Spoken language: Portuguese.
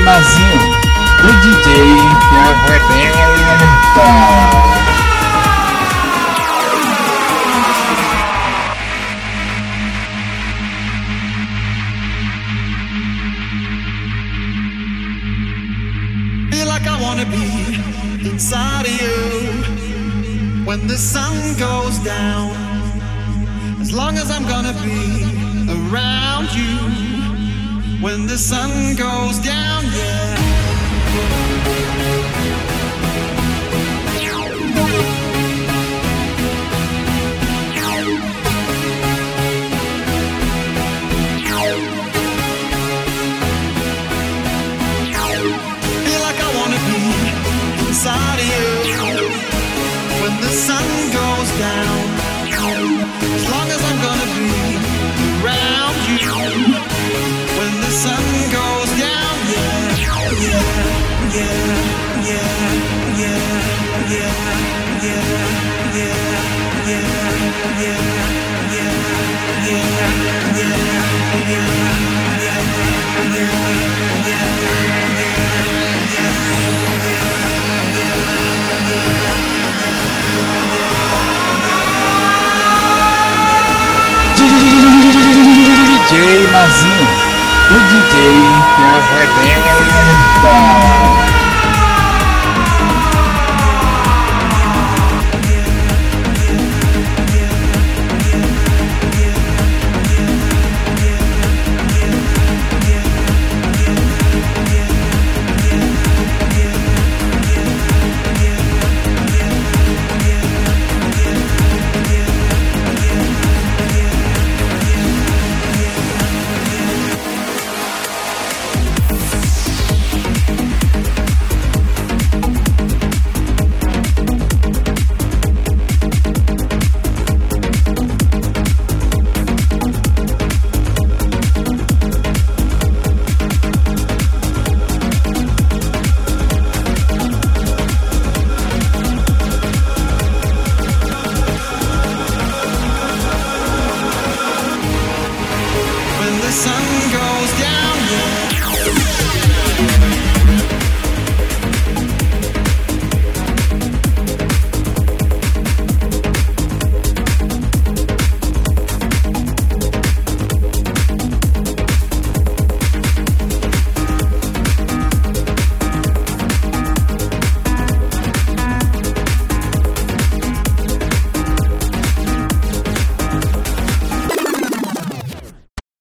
Mazinho, o DJ que arrebenta. Feel like I wanna be inside of you when the sun goes down. As long as I'm gonna be around you when the sun goes down, yeah. Feel like I wanna be inside of you when the sun goes down. As long as I'm gonna be around you when the sun goes down, yeah, yeah, yeah, yeah, yeah, yeah, yeah, DJ Mazinho, o DJ que arrebenta.